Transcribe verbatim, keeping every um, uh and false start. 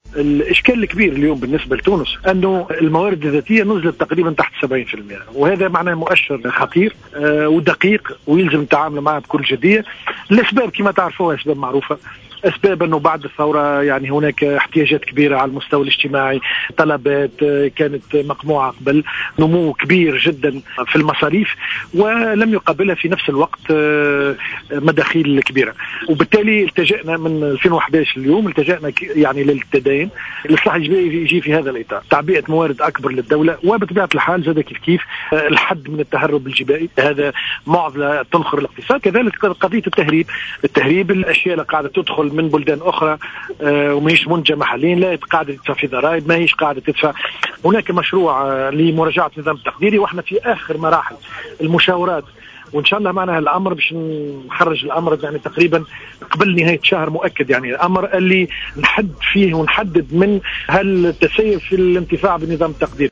الإشكال الكبير اليوم بالنسبة لتونس أنه الموارد الذاتية نزلت تقريبا تحت سبعين بالمئة، وهذا معناه مؤشر خطير ودقيق ويلزم التعامل معه بكل جدية. الأسباب كما تعرفوها أسباب معروفة، أسباب أنه بعد الثورة يعني هناك احتياجات كبيرة على المستوى الاجتماعي، طلبات كانت مقموعة قبل، نمو كبير جدا في المصاريف ولم يقابلها في نفس الوقت مداخيل كبيرة، وبالتالي التجأنا من ألفين وأحد عشر اليوم التجأنا يعني للتدين. الإصلاح الإجباري يجي في هذا الإطار، تعبئة موارد أكبر للدولة، وبطبيعة الحال زاد كيف كيف الحد من التهرب الجبائي، هذا معضلة تنخر الاقتصاد. كذلك قضية التهريب، التهريب الأشياء اللي قاعدة تدخل من بلدان أخرى آه وماهيش منتجة محليا لا قاعدة تدفع في ضرائب، ماهيش قاعدة تدفع. هناك مشروع آه لمراجعة النظام التقديري، واحنا في آخر مراحل المشاورات، وإن شاء الله معنا الأمر باش نخرج الأمر يعني تقريبا قبل نهاية شهر مؤكد، يعني الأمر اللي نحد فيه ونحدد من هل التسير في الانتفاع بنظام التقدير.